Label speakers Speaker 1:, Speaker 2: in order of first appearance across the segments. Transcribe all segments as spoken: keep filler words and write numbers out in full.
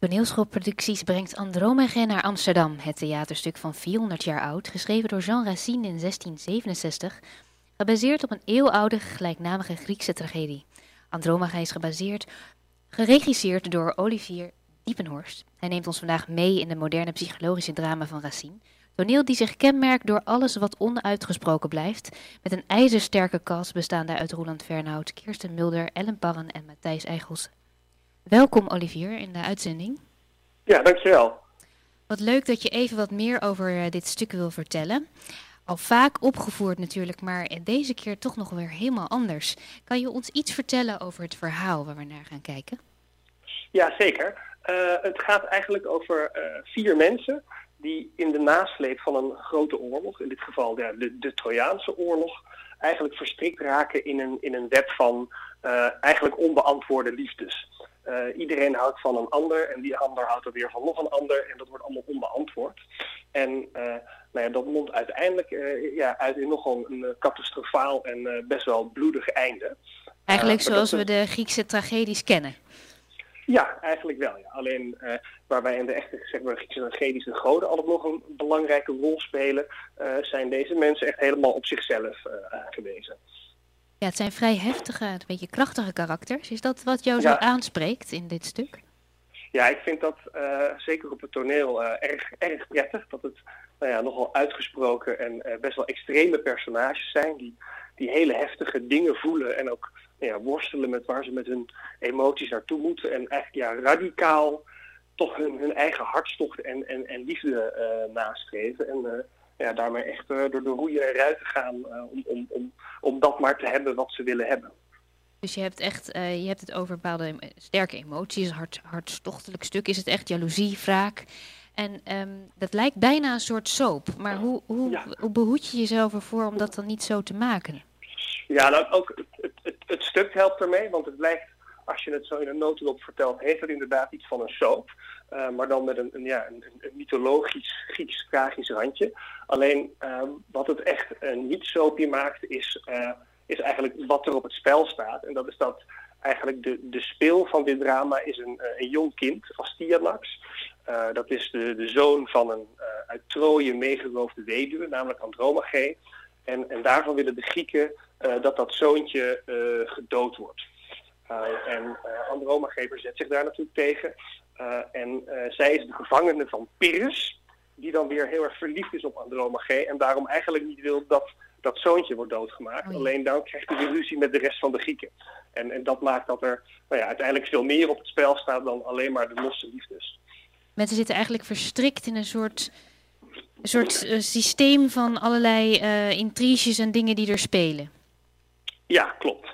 Speaker 1: Toneelschoolproducties brengt Andromache naar Amsterdam, het theaterstuk van vierhonderd jaar oud, geschreven door Jean Racine in zestien zevenenzestig, gebaseerd op een eeuwenoude gelijknamige Griekse tragedie. Andromache is gebaseerd, geregisseerd door Olivier Diepenhorst. Hij neemt ons vandaag mee in de moderne psychologische drama van Racine. Toneel die zich kenmerkt door alles wat onuitgesproken blijft, met een ijzersterke cast bestaande uit Roland Fernhout, Kirsten Mulder, Ellen Parren en Matthijs Eichels. Welkom Olivier in de uitzending.
Speaker 2: Ja, dankjewel.
Speaker 1: Wat leuk dat je even wat meer over uh, dit stuk wil vertellen. Al vaak opgevoerd natuurlijk, maar deze keer toch nog weer helemaal anders. Kan je ons iets vertellen over het verhaal waar we naar gaan kijken?
Speaker 2: Ja, zeker. Uh, het gaat eigenlijk over uh, vier mensen die in de nasleep van een grote oorlog, in dit geval ja, de, de Trojaanse oorlog, eigenlijk verstrikt raken in een, in een web van uh, eigenlijk onbeantwoorde liefdes. Uh, iedereen houdt van een ander en die ander houdt er weer van nog een ander en dat wordt allemaal onbeantwoord. En uh, nou ja, dat mondt uiteindelijk uh, ja, uit in nogal een uh, catastrofaal en uh, best wel bloedig einde.
Speaker 1: Eigenlijk
Speaker 2: uh,
Speaker 1: zoals
Speaker 2: dat,
Speaker 1: we de Griekse tragedies kennen.
Speaker 2: Ja, eigenlijk wel. Ja. Alleen uh, waarbij in de echte zeg maar, Griekse tragedies de goden altijd nog een belangrijke rol spelen, uh, zijn deze mensen echt helemaal op zichzelf uh, aangewezen.
Speaker 1: Ja, het zijn vrij heftige, een beetje krachtige karakters. Is dat wat jou zo
Speaker 2: ja.
Speaker 1: aanspreekt in dit stuk?
Speaker 2: Ja, ik vind dat uh, zeker op het toneel uh, erg, erg prettig. Dat het nou ja, nogal uitgesproken en uh, best wel extreme personages zijn. Die, die hele heftige dingen voelen en ook nou ja, worstelen met waar ze met hun emoties naartoe moeten. En eigenlijk ja, radicaal toch hun, hun eigen hartstocht en, en, en liefde uh, nastreven. En uh, ja, daarmee echt uh, door de roeien en ruiten gaan uh, om, om, om, om dat maar te hebben wat ze willen hebben.
Speaker 1: Dus je hebt echt, uh, je hebt het over bepaalde sterke emoties, hart, hartstochtelijk stuk. Is het echt jaloezie, wraak? En um, dat lijkt bijna een soort soap. Maar hoe, hoe,
Speaker 2: ja.
Speaker 1: hoe behoed je jezelf ervoor om dat dan niet zo te maken?
Speaker 2: Ja, nou ook het, het, het, het stuk helpt ermee, want het lijkt, als je het zo in een notendop vertelt, heeft het inderdaad iets van een soap. Uh, maar dan met een, een, ja, een, een mythologisch, Grieks, tragisch randje. Alleen uh, wat het echt uh, niet soapie maakt, is, uh, is eigenlijk wat er op het spel staat. En dat is dat eigenlijk de, de speel van dit drama is een, uh, een jong kind, Astyanax. Uh, dat is de, de zoon van een uh, uit Troje meegeroofde weduwe, namelijk Andromache. En, en daarvan willen de Grieken uh, dat dat zoontje uh, gedood wordt. Uh, en uh, Andromache verzet zich daar natuurlijk tegen. Uh, en uh, zij is de gevangene van Pyrrhus, die dan weer heel erg verliefd is op Andromache en daarom eigenlijk niet wil dat dat zoontje wordt doodgemaakt. Oh. Alleen dan krijgt hij weer ruzie met de rest van de Grieken. En, en dat maakt dat er nou ja, uiteindelijk veel meer op het spel staat dan alleen maar de losse liefdes.
Speaker 1: Mensen zitten eigenlijk verstrikt in een soort, een soort uh, systeem van allerlei uh, intriges en dingen die er spelen.
Speaker 2: Ja, klopt.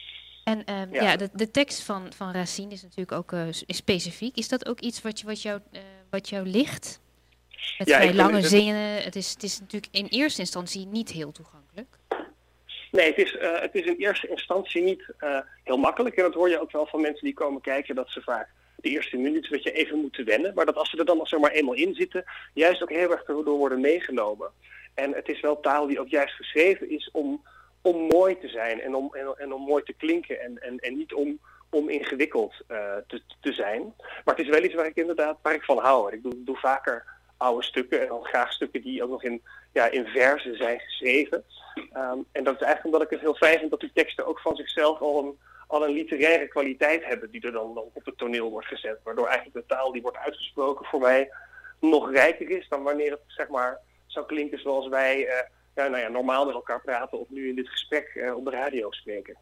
Speaker 1: En uh, ja. ja, de, de tekst van, van Racine is natuurlijk ook uh, is specifiek. Is dat ook iets wat, je, wat, jou, uh, wat jou ligt? Met ja, vrij lange het, zinnen. Het is, het is natuurlijk in eerste instantie niet heel toegankelijk.
Speaker 2: Nee, het is, uh, het is in eerste instantie niet uh, heel makkelijk. En dat hoor je ook wel van mensen die komen kijken, dat ze vaak de eerste minuten dat je even moeten wennen. Maar dat als ze er dan nog zomaar eenmaal in zitten, juist ook heel erg door worden meegenomen. En het is wel taal die ook juist geschreven is om, om mooi te zijn en om, en, en om mooi te klinken en, en, en niet om, om ingewikkeld uh, te, te zijn. Maar het is wel iets waar ik inderdaad waar ik van hou. Ik doe, doe vaker oude stukken en dan graag stukken die ook nog in, ja, in verzen zijn geschreven. Um, en dat is eigenlijk omdat ik het heel fijn vind dat die teksten ook van zichzelf al een, al een literaire kwaliteit hebben die er dan, dan op het toneel wordt gezet. Waardoor eigenlijk de taal die wordt uitgesproken voor mij nog rijker is dan wanneer het zeg maar zou klinken zoals wij uh, ja, nou ja, normaal met elkaar praten of nu in dit gesprek uh, op de radio spreken.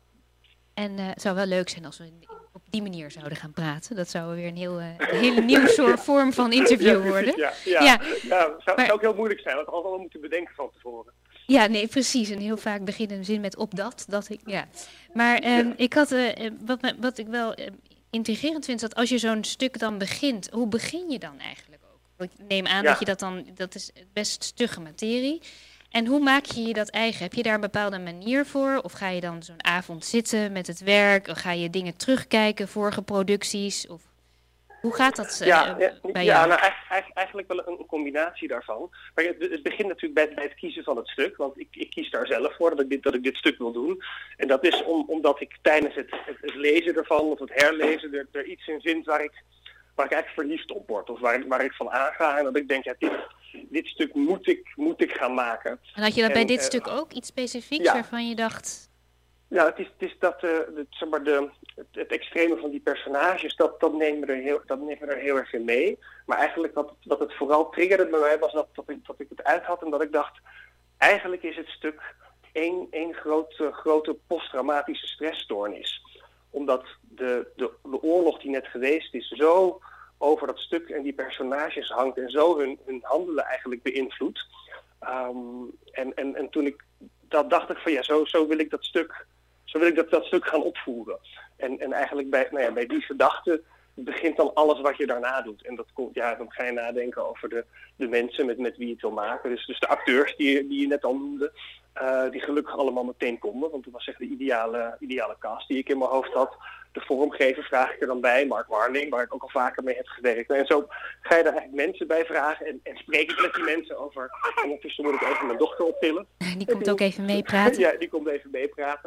Speaker 1: En uh, het zou wel leuk zijn als we op die manier zouden gaan praten. Dat zou weer een, heel, uh, een hele nieuwe soort vorm van interview worden.
Speaker 2: Ja, ja, ja. ja zou, maar, zou ook heel moeilijk zijn. Dat we allemaal moeten bedenken van tevoren.
Speaker 1: Ja, nee, precies. En heel vaak beginnen een zin met op dat. dat ik, ja. Maar um, ja. ik had, uh, wat, me, wat ik wel uh, intrigerend vind, is dat als je zo'n stuk dan begint, hoe begin je dan eigenlijk ook? Ik neem aan ja. dat je dat dan, dat is best stugge materie. En hoe maak je je dat eigen? Heb je daar een bepaalde manier voor? Of ga je dan zo'n avond zitten met het werk? Of ga je dingen terugkijken, vorige producties? Of hoe gaat dat uh,
Speaker 2: ja, ja,
Speaker 1: bij
Speaker 2: ja,
Speaker 1: jou?
Speaker 2: Nou, eigenlijk, eigenlijk wel een, een combinatie daarvan. Maar het, het begint natuurlijk bij, bij het kiezen van het stuk. Want ik, ik kies daar zelf voor dat ik dit, dat ik dit stuk wil doen. En dat is om, omdat ik tijdens het, het, het lezen ervan of het herlezen er, er iets in vind waar ik waar ik eigenlijk verliefd op word. Of waar, waar ik van aanga. En dat ik denk, ja, dit, dit stuk moet ik, moet ik gaan maken.
Speaker 1: En had je dat
Speaker 2: en,
Speaker 1: bij dit
Speaker 2: uh,
Speaker 1: stuk ook? Iets specifieks
Speaker 2: ja.
Speaker 1: waarvan je dacht...
Speaker 2: Ja, het is, het is dat, uh, het, zeg maar de, het, het extreme van die personages, dat, dat, nemen we er heel, dat nemen we er heel erg in mee. Maar eigenlijk wat, wat het vooral triggerde bij mij was dat, dat, ik, dat ik het uit had en dat ik dacht, eigenlijk is het stuk één, één grote, grote posttraumatische stressstoornis. Omdat de, de, de oorlog die net geweest is zo over dat stuk en die personages hangt en zo hun, hun handelen eigenlijk beïnvloedt. Um, en, en, en toen ik dat dacht ik van ja, zo, zo wil ik dat stuk, zo wil ik dat, dat stuk gaan opvoeren. En, en eigenlijk bij, nou ja, bij die gedachte begint dan alles wat je daarna doet. En dat komt, ja, dan ga je nadenken over de, de mensen met, met wie je het wil maken. Dus, dus de acteurs die, die je net al noemde, uh, die gelukkig allemaal meteen konden. Want dat was echt de ideale, ideale cast die ik in mijn hoofd had. De vormgever vraag ik er dan bij, Mark Warning, waar ik ook al vaker mee heb gewerkt. En zo ga je daar eigenlijk mensen bij vragen en, en spreek ik met die mensen over. En ondertussen moet ik even mijn dochter optillen.
Speaker 1: Die komt ook even meepraten.
Speaker 2: Ja, die komt even meepraten.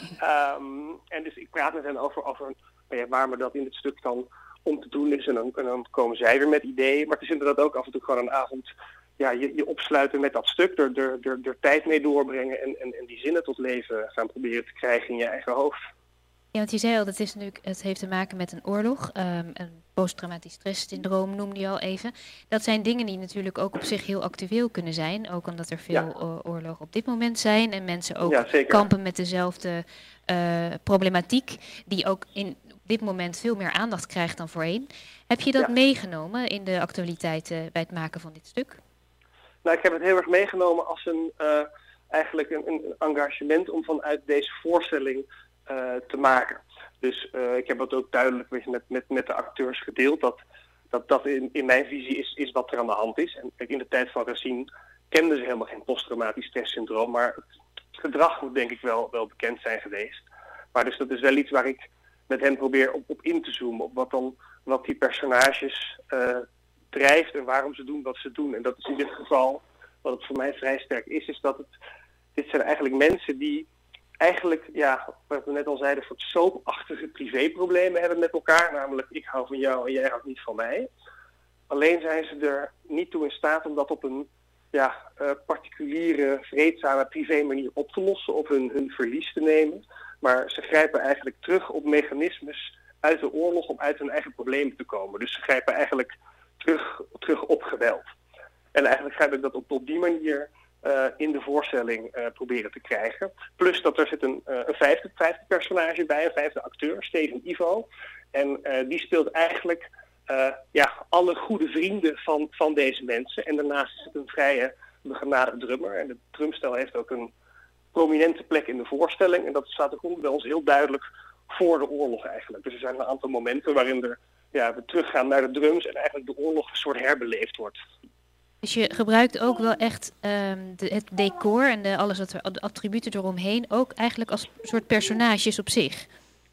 Speaker 2: um, en dus ik praat met hen over, over ja, waar me dat in het stuk dan om te doen is. En dan, en dan komen zij weer met ideeën. Maar het is inderdaad ook af en toe gewoon een avond ja, je, je opsluiten met dat stuk. Er, er, er, er tijd mee doorbrengen en, en, en die zinnen tot leven gaan proberen te krijgen in je eigen hoofd.
Speaker 1: Ja, want je zei al, dat is natuurlijk, het heeft te maken met een oorlog. Um, een posttraumatisch stresssyndroom noemde je al even. Dat zijn dingen die natuurlijk ook op zich heel actueel kunnen zijn. Ook omdat er veel ja. oorlogen op dit moment zijn. En mensen ook ja, kampen met dezelfde uh, problematiek. Die ook in, op dit moment veel meer aandacht krijgt dan voorheen. Heb je dat ja. meegenomen in de actualiteiten bij het maken van dit stuk?
Speaker 2: Nou, ik heb het heel erg meegenomen als een, uh, eigenlijk een, een engagement om vanuit deze voorstelling Uh, te maken. Dus uh, ik heb het ook duidelijk weet je, met, met, met de acteurs gedeeld dat dat, dat in, in mijn visie is, is wat er aan de hand is. En in de tijd van Racine kenden ze helemaal geen posttraumatisch stresssyndroom, maar het gedrag moet denk ik wel, wel bekend zijn geweest. Maar dus dat is wel iets waar ik met hen probeer op, op in te zoomen, op wat dan wat die personages uh, drijft en waarom ze doen wat ze doen. En dat is in dit geval, wat het voor mij vrij sterk is, is dat het, dit zijn eigenlijk mensen die eigenlijk, ja, wat we net al zeiden, voor soapachtige privéproblemen hebben met elkaar. Namelijk, ik hou van jou en jij houdt niet van mij. Alleen zijn ze er niet toe in staat om dat op een ja, uh, particuliere, vreedzame privé manier op te lossen. Of hun, hun verlies te nemen. Maar ze grijpen eigenlijk terug op mechanismes uit de oorlog om uit hun eigen problemen te komen. Dus ze grijpen eigenlijk terug, terug op geweld. En eigenlijk grijp ik dat op, op die manier Uh, in de voorstelling uh, proberen te krijgen. Plus dat er zit een, uh, een vijfde, vijfde personage bij, een vijfde acteur, Steven Ivo. En uh, die speelt eigenlijk uh, ja, alle goede vrienden van, van deze mensen. En daarnaast is het een vrije begenadigde drummer. En de drumstel heeft ook een prominente plek in de voorstelling. En dat staat ook bij ons heel duidelijk voor de oorlog eigenlijk. Dus er zijn een aantal momenten waarin er, ja, we teruggaan naar de drums en eigenlijk de oorlog een soort herbeleefd wordt.
Speaker 1: Dus je gebruikt ook wel echt um, de, het decor en de, alles wat er, de attributen eromheen ook eigenlijk als soort personages op zich?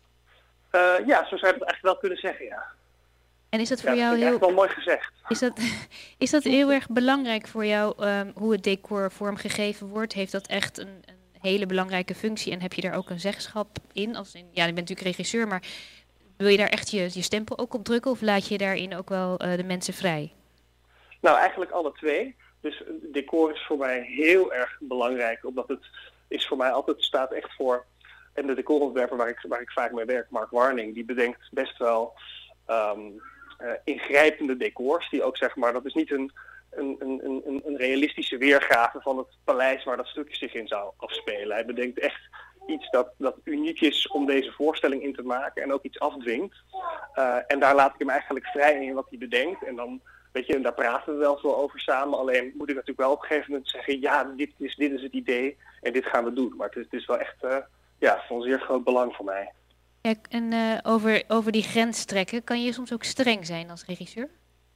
Speaker 2: Uh, ja, zo zou je het eigenlijk wel kunnen zeggen, ja.
Speaker 1: En is dat voor
Speaker 2: ja,
Speaker 1: jou
Speaker 2: dat
Speaker 1: heel...
Speaker 2: echt wel mooi gezegd.
Speaker 1: Is dat, is dat heel erg belangrijk voor jou, um, hoe het decor vormgegeven wordt? Heeft dat echt een, een hele belangrijke functie en heb je daar ook een zeggenschap in? Als in ja, je bent natuurlijk regisseur, maar wil je daar echt je, je stempel ook op drukken of laat je daarin ook wel uh, de mensen vrij?
Speaker 2: Nou, eigenlijk alle twee. Dus decor is voor mij heel erg belangrijk, omdat het is voor mij altijd staat echt voor. En de decorontwerper waar ik, waar ik vaak mee werk, Mark Warning, die bedenkt best wel um, uh, ingrijpende decors. Die ook zeg maar, dat is niet een, een, een, een, een realistische weergave van het paleis waar dat stukje zich in zou afspelen. Hij bedenkt echt iets dat, dat uniek is om deze voorstelling in te maken en ook iets afdwingt. Uh, en daar laat ik hem eigenlijk vrij in wat hij bedenkt. En dan weet je, en daar praten we wel veel over samen. Alleen moet ik natuurlijk wel op een gegeven moment zeggen, ja, dit is, dit is het idee en dit gaan we doen. Maar het is, het is wel echt uh, ja, van zeer groot belang voor mij.
Speaker 1: Ja, en uh, over, over die grens trekken, kan je soms ook streng zijn als regisseur?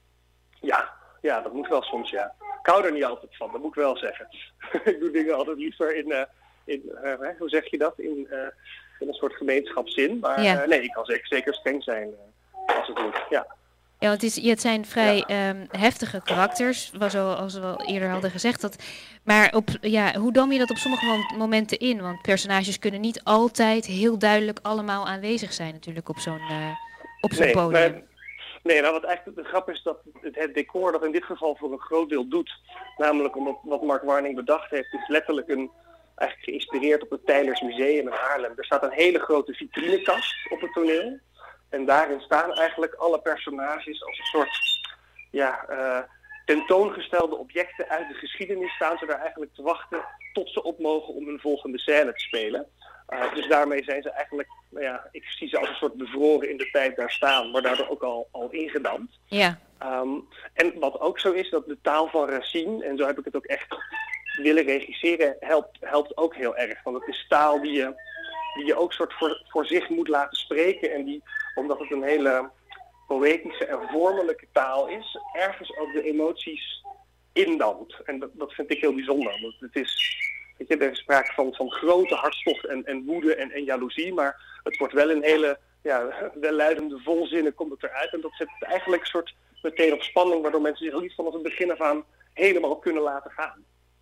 Speaker 2: Ja, ja, dat moet wel soms, ja. Ik hou er niet altijd van, dat moet ik wel zeggen. Ik doe dingen altijd liever in, uh, in uh, hoe zeg je dat, in, uh, in een soort gemeenschapszin. Maar ja. uh, nee, ik kan zeker, zeker streng zijn uh, als het moet, ja.
Speaker 1: Ja, want het, is, het zijn vrij ja. um, heftige karakters, zoals we al eerder hadden gezegd. Dat, maar op, ja, hoe dam je dat op sommige momenten in? Want personages kunnen niet altijd heel duidelijk allemaal aanwezig zijn natuurlijk op zo'n, uh, op zo'n
Speaker 2: nee,
Speaker 1: podium.
Speaker 2: Maar, Nee, nou wat eigenlijk de grap is dat het, het decor dat in dit geval voor een groot deel doet, namelijk omdat wat Mark Warning bedacht heeft, is letterlijk een, eigenlijk geïnspireerd op het Teylers Museum in Haarlem. Er staat een hele grote vitrinekast op het toneel. En daarin staan eigenlijk alle personages als een soort ja, uh, tentoongestelde objecten uit de geschiedenis. Staan ze daar eigenlijk te wachten tot ze op mogen om hun volgende scène te spelen. Uh, dus daarmee zijn ze eigenlijk, nou ja, ik zie ze als een soort bevroren in de tijd daar staan, maar daardoor ook al, al ingedampt.
Speaker 1: Ja.
Speaker 2: Um, en wat ook zo is, dat de taal van Racine, en zo heb ik het ook echt willen regisseren, helpt, helpt ook heel erg. Want het is taal die je, die je ook soort voor, voor zich moet laten spreken. En die, omdat het een hele poëtische en vormelijke taal is, ergens ook de emoties indampt. En dat, dat vind ik heel bijzonder. Want het is, weet je, er is sprake van, van grote hartstocht en, en woede en, en jaloezie, maar het wordt wel in hele ja, welluidende volzinnen komt het eruit. En dat zet het eigenlijk een soort meteen op spanning, waardoor mensen zich ook niet vanaf het begin af aan helemaal kunnen laten gaan.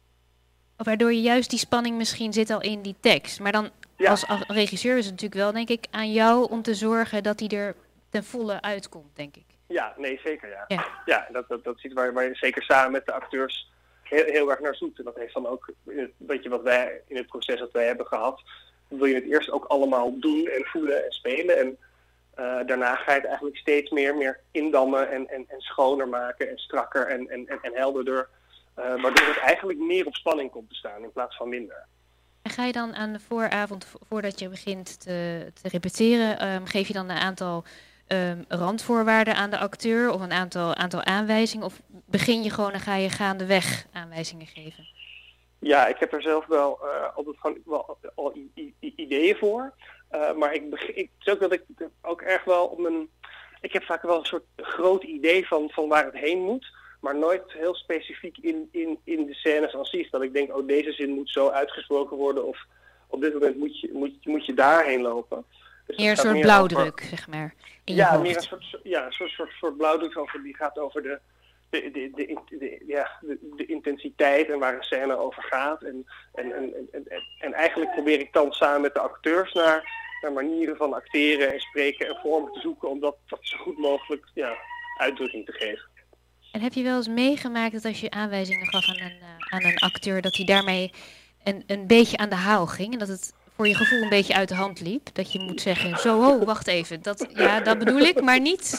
Speaker 1: Waardoor je juist die spanning misschien zit al in die tekst. Maar dan ja. als regisseur is het natuurlijk wel, denk ik, aan jou om te zorgen dat die er ten volle uitkomt, denk ik.
Speaker 2: Ja, nee, zeker ja.
Speaker 1: Ja,
Speaker 2: ja dat, dat, dat is iets waar, waar je zeker samen met de acteurs heel, heel erg naar zoekt. En dat heeft dan ook, een beetje wat wij in het proces dat wij hebben gehad, wil je het eerst ook allemaal doen en voelen en spelen. En uh, daarna ga je het eigenlijk steeds meer, meer indammen en, en, en schoner maken en strakker en, en, en, en helderder. Uh, waardoor het eigenlijk meer op spanning komt te staan in plaats van minder.
Speaker 1: En ga je dan aan de vooravond, voordat je begint te, te repeteren, um, geef je dan een aantal um, randvoorwaarden aan de acteur of een aantal, aantal aanwijzingen? Of begin je gewoon en ga je gaandeweg aanwijzingen geven?
Speaker 2: Ja, ik heb er zelf wel uh, altijd gewoon wel al i- i- ideeën voor. Uh, maar ik, begin, ik het is ook dat ik ook erg wel op mijn. Ik heb vaak wel een soort groot idee van, van waar het heen moet. Maar nooit heel specifiek in, in, in de scènes als zich. Dat ik denk, oh, deze zin moet zo uitgesproken worden. Of op dit moment moet je, moet, moet je daarheen lopen. Dus
Speaker 1: meer een soort blauwdruk, over, zeg maar, in
Speaker 2: ja,
Speaker 1: je hoofd.
Speaker 2: Meer een soort, ja, een soort, soort, soort blauwdruk over, die gaat over de, de, de, de, de, de, ja, de, de intensiteit en waar een scène over gaat. En, en, en, en, en, en eigenlijk probeer ik dan samen met de acteurs naar, naar manieren van acteren en spreken en vormen te zoeken. Om dat, dat zo goed mogelijk ja, uitdrukking te geven.
Speaker 1: En heb je wel eens meegemaakt dat als je aanwijzingen gaf aan een, uh, aan een acteur, dat hij daarmee een, een beetje aan de haal ging? En dat het voor je gevoel een beetje uit de hand liep? Dat je moet zeggen, zo, oh, wacht even. Dat, ja, dat bedoel ik, maar niet.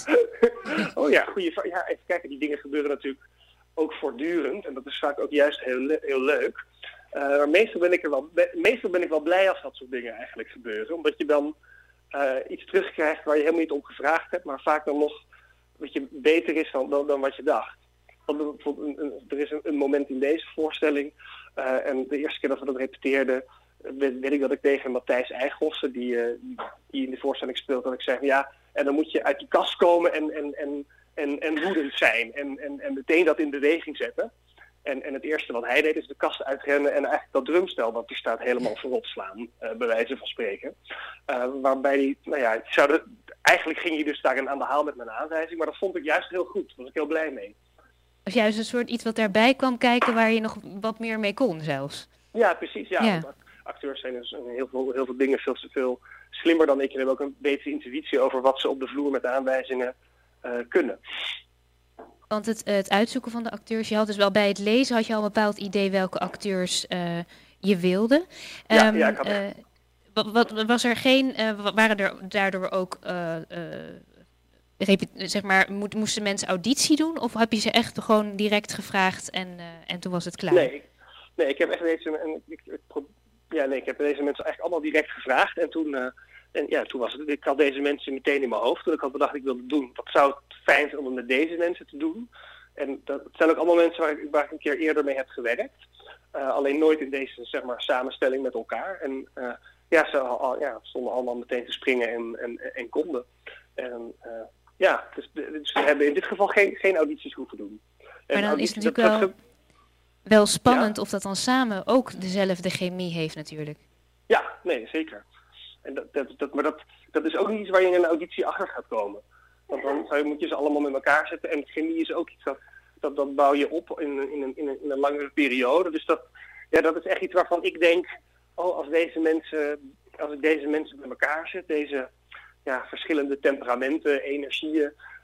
Speaker 2: Oh ja, goeie vraag. Ja, even kijken. Die dingen gebeuren natuurlijk ook voortdurend. En dat is vaak ook juist heel, le- heel leuk. Uh, maar meestal ben, ik er wel, be- meestal ben ik wel blij als dat soort dingen eigenlijk gebeuren. Omdat je dan uh, iets terugkrijgt waar je helemaal niet om gevraagd hebt. Maar vaak dan nog wat je beter is dan, dan, dan wat je dacht. Want bijvoorbeeld een, een, er is een, een moment in deze voorstelling. Uh, en de eerste keer dat we dat repeteerden, weet, weet ik dat ik tegen Matthijs Eichhossen, die, uh, die in de voorstelling speelt, dat ik zeg, ja, en dan moet je uit die kast komen en, en, en, en, en woedend zijn. En, en, en meteen dat in beweging zetten. En, en het eerste wat hij deed is de kast uitrennen en eigenlijk dat drumstel dat die staat helemaal voorop slaan, uh, bij wijze van spreken. Uh, waarbij hij, nou ja, zou de, eigenlijk ging hij dus daarin aan de haal met mijn aanwijzing, maar dat vond ik juist heel goed. Daar was ik heel blij mee.
Speaker 1: Of juist een soort iets wat daarbij kwam kijken waar je nog wat meer mee kon zelfs.
Speaker 2: Ja, precies. Ja. ja. Acteurs zijn dus heel veel, heel veel dingen veel, veel slimmer dan ik en hebben ook een betere intuïtie over wat ze op de vloer met de aanwijzingen uh, kunnen.
Speaker 1: Want het, het uitzoeken van de acteurs, je had dus wel bij het lezen had je al een bepaald idee welke acteurs uh, je wilde.
Speaker 2: Ja,
Speaker 1: um,
Speaker 2: ja, ik had
Speaker 1: uh, wat, wat, was er geen, uh, waren er daardoor ook, uh, uh, repi- zeg maar, mo- moesten mensen auditie doen? Of heb je ze echt gewoon direct gevraagd en, uh, en toen was het klaar?
Speaker 2: Nee, nee ik heb echt deze, en ik, ik, ja, nee, ik heb deze mensen eigenlijk allemaal direct gevraagd en toen... Uh, En ja, toen was het, ik had deze mensen meteen in mijn hoofd. Toen ik had bedacht, ik wilde doen. Wat zou het fijn zijn om het met deze mensen te doen? En dat zijn ook allemaal mensen waar ik, waar ik een keer eerder mee heb gewerkt. Uh, alleen nooit in deze, zeg maar, samenstelling met elkaar. En uh, ja, ze al, ja, stonden allemaal meteen te springen en, en, en konden. En uh, ja, dus, dus we hebben in dit geval geen, geen audities hoeven doen.
Speaker 1: Maar dan
Speaker 2: auditie,
Speaker 1: is het natuurlijk
Speaker 2: dat,
Speaker 1: wel,
Speaker 2: dat,
Speaker 1: wel spannend
Speaker 2: ja?
Speaker 1: of dat dan samen ook dezelfde chemie heeft natuurlijk.
Speaker 2: Ja, nee, zeker. En dat, dat, dat, maar dat, dat is ook niet iets waar je in een auditie achter gaat komen. Want dan zou je, moet je ze allemaal met elkaar zetten. En chemie is ook iets dat, dat, dat bouw je op in, in, een, in, een, in een langere periode. Dus dat, ja, dat is echt iets waarvan ik denk, oh, als deze mensen, als ik deze mensen bij elkaar zet, deze ja, verschillende temperamenten, energieën,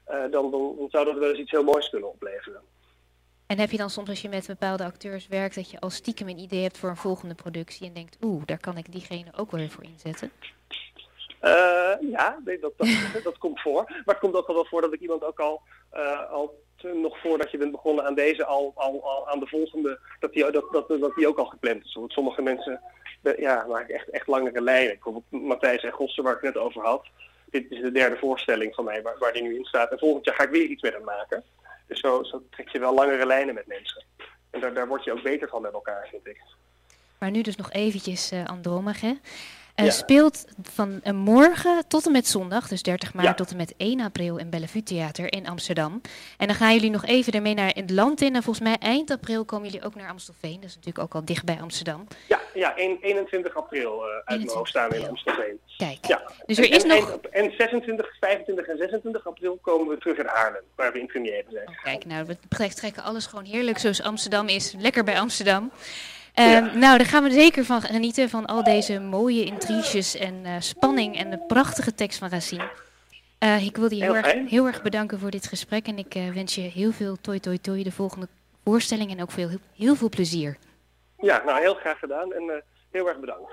Speaker 2: uh, dan, dan, dan zou dat wel eens iets heel moois kunnen opleveren.
Speaker 1: En heb je dan soms als je met bepaalde acteurs werkt, dat je al stiekem een idee hebt voor een volgende productie en denkt, oeh, daar kan ik diegene ook weer voor inzetten?
Speaker 2: Uh, ja, nee, dat, dat, dat komt voor. Maar het komt ook wel voor dat ik iemand ook al, uh, al te, nog voordat je bent begonnen aan deze, al, al, al aan de volgende, dat die, dat, dat, dat die ook al gepland is. Want sommige mensen ja, maken echt, echt langere lijnen. Bijvoorbeeld Matthijs en Gossen, waar ik het net over had. Dit is de derde voorstelling van mij waar, waar die nu in staat. En volgend jaar ga ik weer iets met hem maken. Dus zo, zo trek je wel langere lijnen met mensen. En daar, daar word je ook beter van met elkaar, vind ik.
Speaker 1: Maar nu dus nog eventjes uh, Andromache. Uh,
Speaker 2: ja.
Speaker 1: Speelt van uh, morgen tot en met zondag, dus dertig maart
Speaker 2: ja.
Speaker 1: tot en met één april in Bellevue Theater in Amsterdam. En dan gaan jullie nog even ermee naar het land in. En volgens mij eind april komen jullie ook naar Amstelveen. Dat is natuurlijk ook al dicht bij Amsterdam.
Speaker 2: Ja, ja eenentwintig april uh, uit mijn hoofd staan in Amstelveen.
Speaker 1: Kijk,
Speaker 2: ja.
Speaker 1: dus er
Speaker 2: en,
Speaker 1: is
Speaker 2: en,
Speaker 1: nog...
Speaker 2: En zesentwintig, vijfentwintig en zesentwintig april komen we terug in Haarlem, waar we in première zijn.
Speaker 1: Oh, kijk, nou, we trekken alles gewoon heerlijk zoals Amsterdam is. Lekker bij Amsterdam. Uh,
Speaker 2: ja.
Speaker 1: Nou, daar gaan we zeker van genieten, van al deze mooie intriges en uh, spanning en de prachtige tekst van Racine. Uh, ik wil je heel, heel, erg, heel erg bedanken voor dit gesprek en ik uh, wens je heel veel toi toi toi de volgende voorstelling en ook veel, heel, heel veel plezier.
Speaker 2: Ja, nou heel graag gedaan en uh, heel erg bedankt.